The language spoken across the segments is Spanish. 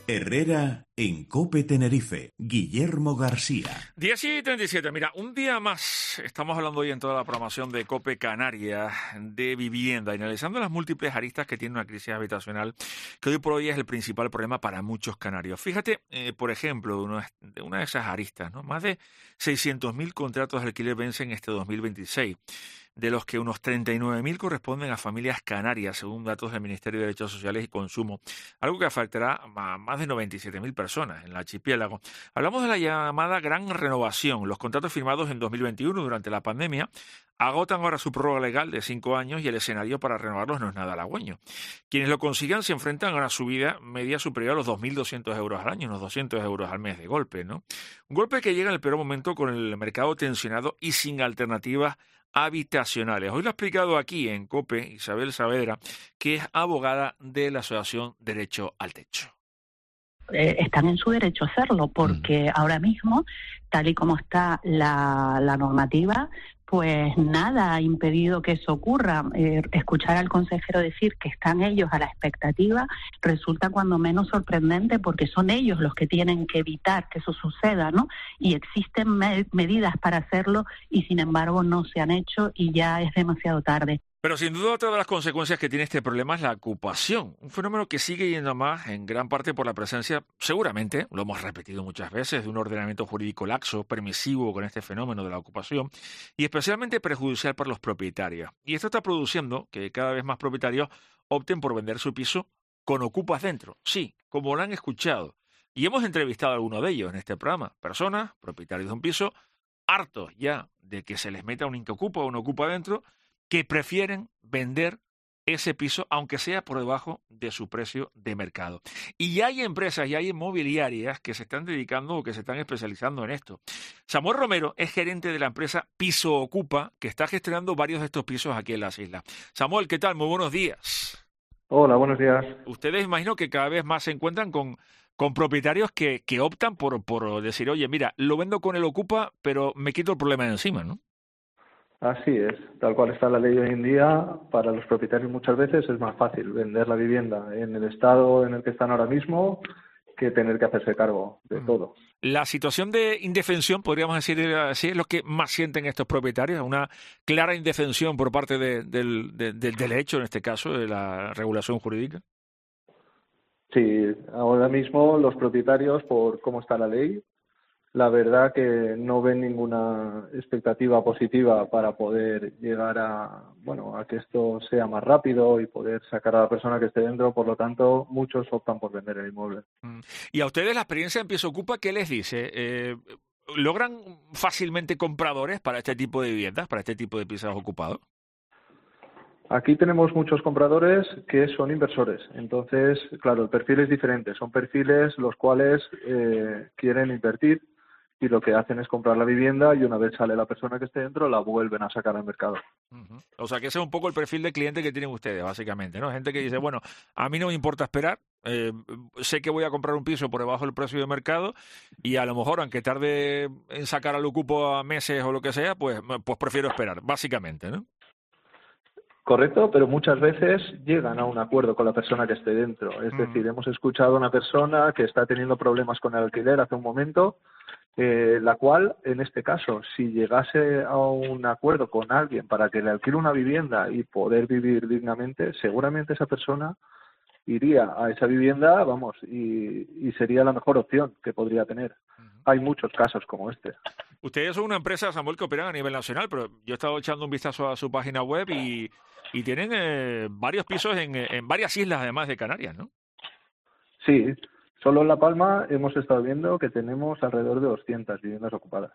Herrera en COPE Tenerife. Guillermo García. 10:37. Mira, un día más estamos hablando hoy en toda la programación de COPE Canarias de vivienda, y analizando las múltiples aristas que tiene una crisis habitacional que hoy por hoy es el principal problema para muchos canarios. Fíjate, por ejemplo, de una de esas aristas, ¿no? Más de 600.000 contratos de alquiler vencen este 2026. De los que unos 39.000 corresponden a familias canarias, según datos del Ministerio de Derechos Sociales y Consumo, algo que afectará a más de 97.000 personas en el archipiélago. Hablamos de la llamada gran renovación. Los contratos firmados en 2021 durante la pandemia agotan ahora su prórroga legal de 5 años y el escenario para renovarlos no es nada halagüeño. Quienes lo consigan se enfrentan a una subida media superior a los 2.200 euros al año, unos 200 euros al mes de golpe, ¿no? Un golpe que llega en el peor momento con el mercado tensionado y sin alternativas habitacionales. Hoy lo ha explicado aquí en COPE Isabel Saavedra, que es abogada de la Asociación Derecho al Techo. Están en su derecho a hacerlo, porque ahora mismo, tal y como está la normativa, pues nada ha impedido que eso ocurra. Escuchar al consejero decir que están ellos a la expectativa resulta cuando menos sorprendente, porque son ellos los que tienen que evitar que eso suceda, ¿no? Y existen medidas para hacerlo y sin embargo no se han hecho y ya es demasiado tarde. Pero sin duda otra de las consecuencias que tiene este problema es la ocupación, un fenómeno que sigue yendo a más en gran parte por la presencia, seguramente, lo hemos repetido muchas veces, de un ordenamiento jurídico laxo, permisivo con este fenómeno de la ocupación y especialmente perjudicial para los propietarios. Y esto está produciendo que cada vez más propietarios opten por vender su piso con ocupas dentro. Sí, como lo han escuchado. Y hemos entrevistado a algunos de ellos en este programa, personas, propietarios de un piso, hartos ya de que se les meta un inquiocupa o un ocupa dentro, que prefieren vender ese piso, aunque sea por debajo de su precio de mercado. Y hay empresas y hay inmobiliarias que se están dedicando o que se están especializando en esto. Samuel Romero es gerente de la empresa Piso Ocupa, que está gestionando varios de estos pisos aquí en las islas. Samuel, ¿qué tal? Muy buenos días. Hola, buenos días. Ustedes imagino que cada vez más se encuentran con propietarios que optan por decir, oye, mira, lo vendo con el Ocupa, pero me quito el problema de encima, ¿no? Así es, tal cual está la ley hoy en día, para los propietarios muchas veces es más fácil vender la vivienda en el estado en el que están ahora mismo que tener que hacerse cargo de todo. La situación de indefensión, podríamos decir así, es lo que más sienten estos propietarios, una clara indefensión por parte del derecho, en este caso, de la regulación jurídica. Sí, ahora mismo los propietarios, por cómo está la ley, la verdad que no ven ninguna expectativa positiva para poder llegar a que esto sea más rápido y poder sacar a la persona que esté dentro. Por lo tanto, muchos optan por vender el inmueble. Y a ustedes la experiencia en Piso Ocupa, ¿qué les dice? ¿Logran fácilmente compradores para este tipo de viviendas, para este tipo de pisos ocupados? Aquí tenemos muchos compradores que son inversores. Entonces, claro, el perfil es diferente. Son perfiles los cuales quieren invertir y lo que hacen es comprar la vivienda y una vez sale la persona que esté dentro la vuelven a sacar al mercado. O sea que ese es un poco el perfil de cliente que tienen ustedes, básicamente, ¿no? Gente que dice, bueno, a mí no me importa esperar, sé que voy a comprar un piso por debajo del precio de mercado y a lo mejor, aunque tarde en sacar al ocupo a meses o lo que sea, pues prefiero esperar, básicamente, ¿no? Correcto, pero muchas veces llegan a un acuerdo con la persona que esté dentro. Es decir, hemos escuchado a una persona que está teniendo problemas con el alquiler hace un momento, la cual, en este caso, si llegase a un acuerdo con alguien para que le alquile una vivienda y poder vivir dignamente, seguramente esa persona iría a esa vivienda, y sería la mejor opción que podría tener. Hay muchos casos como este. Ustedes son una empresa, Samuel, que operan a nivel nacional, pero yo he estado echando un vistazo a su página web y tienen varios pisos en varias islas, además de Canarias, ¿no? Sí. Solo en La Palma hemos estado viendo que tenemos alrededor de 200 viviendas ocupadas.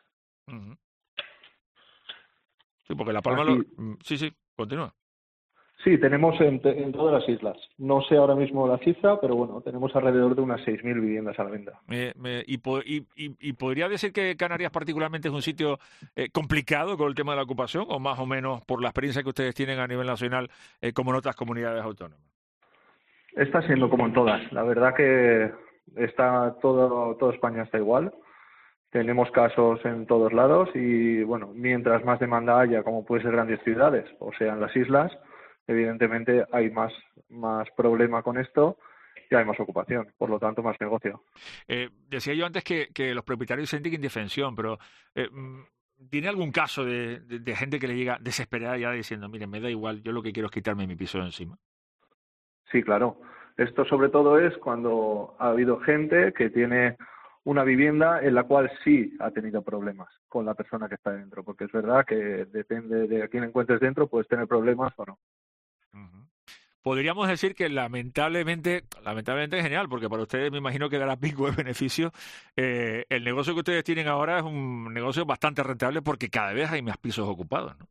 Sí, porque La Palma... Sí, continúa. Sí, tenemos en todas las islas. No sé ahora mismo la cifra, pero bueno, tenemos alrededor de unas 6.000 viviendas a la venta. ¿Y podría decir que Canarias particularmente es un sitio complicado con el tema de la ocupación, o más o menos por la experiencia que ustedes tienen a nivel nacional como en otras comunidades autónomas? Está siendo como en todas. La verdad que está toda España está igual. Tenemos casos en todos lados y, bueno, mientras más demanda haya, como puede ser grandes ciudades o sean las islas, evidentemente hay más problema con esto hay más ocupación, por lo tanto más negocio. Decía yo antes que los propietarios sienten indefensión, pero ¿tiene algún caso de gente que le llega desesperada ya diciendo, mire, me da igual, yo lo que quiero es quitarme mi piso de encima? Sí, claro. Esto sobre todo es cuando ha habido gente que tiene una vivienda en la cual sí ha tenido problemas con la persona que está dentro, porque es verdad que depende de a quién encuentres dentro, puedes tener problemas o no. Uh-huh. Podríamos decir que lamentablemente es genial, porque para ustedes me imagino que dará pico de beneficio. El negocio que ustedes tienen ahora es un negocio bastante rentable porque cada vez hay más pisos ocupados, ¿no?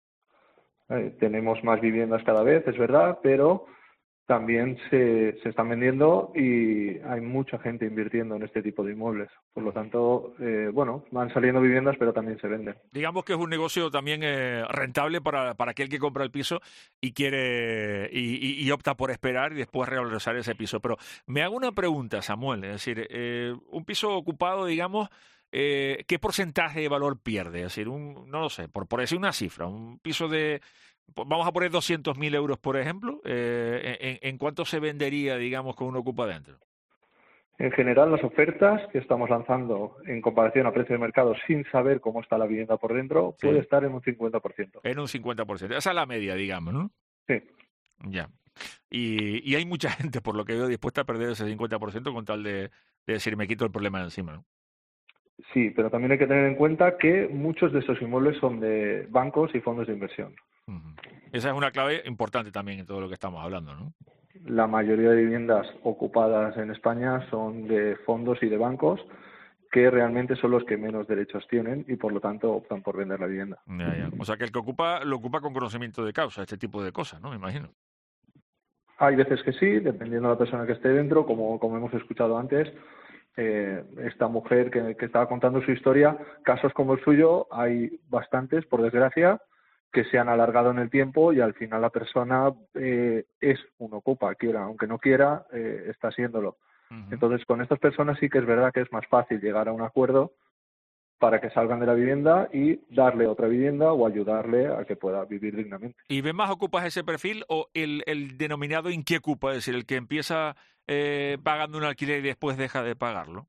Tenemos más viviendas cada vez, es verdad, pero también se están vendiendo y hay mucha gente invirtiendo en este tipo de inmuebles. Por lo tanto, van saliendo viviendas, pero también se venden. Digamos que es un negocio también rentable para aquel que compra el piso y quiere y opta por esperar y después revalorizar ese piso. Pero me hago una pregunta, Samuel, es decir, un piso ocupado, digamos, ¿qué porcentaje de valor pierde? Es decir, no lo sé, por decir una cifra, un piso de... Vamos a poner 200.000 euros, por ejemplo. ¿En cuánto se vendería, digamos, con uno ocupa dentro? En general, las ofertas que estamos lanzando en comparación a precio de mercado sin saber cómo está la vivienda por dentro, sí, puede estar en un 50%. En un 50%. Esa es la media, digamos, ¿no? Sí. Ya. Y hay mucha gente, por lo que veo, dispuesta a perder ese 50% con tal de decir, me quito el problema de encima, ¿no? Sí, pero también hay que tener en cuenta que muchos de estos inmuebles son de bancos y fondos de inversión. Uh-huh. Esa es una clave importante también en todo lo que estamos hablando, ¿no? La mayoría de viviendas ocupadas en España son de fondos y de bancos que realmente son los que menos derechos tienen y por lo tanto optan por vender la vivienda. Ya. O sea que el que ocupa lo ocupa con conocimiento de causa, este tipo de cosas, ¿no? Me imagino. Hay veces que sí, dependiendo de la persona que esté dentro, como hemos escuchado antes. Esta mujer que estaba contando su historia, casos como el suyo hay bastantes, por desgracia, que se han alargado en el tiempo y al final la persona es un ocupa, quiera, aunque no quiera, está siéndolo. Uh-huh. Entonces, con estas personas sí que es verdad que es más fácil llegar a un acuerdo para que salgan de la vivienda y darle otra vivienda o ayudarle a que pueda vivir dignamente. ¿Y ven más ocupas ese perfil o el denominado inquiecupa, es decir, el que empieza pagando un alquiler y después deja de pagarlo?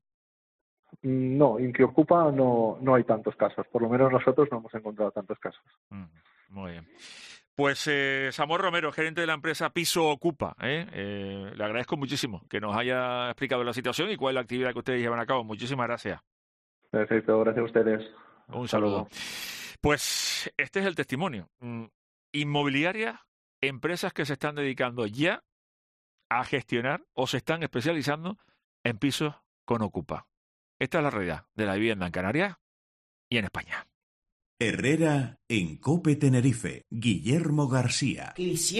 No, inquiecupa no hay tantos casos. Por lo menos nosotros no hemos encontrado tantos casos. Muy bien. Pues Samuel Romero, gerente de la empresa Piso Ocupa, le agradezco muchísimo que nos haya explicado la situación y cuál es la actividad que ustedes llevan a cabo. Muchísimas gracias. Perfecto, gracias a ustedes. Un saludo. Pues este es el testimonio. Inmobiliarias, empresas que se están dedicando ya a gestionar o se están especializando en pisos con Ocupa. Esta es la realidad de la vivienda en Canarias y en España. Herrera en COPE Tenerife. Guillermo García.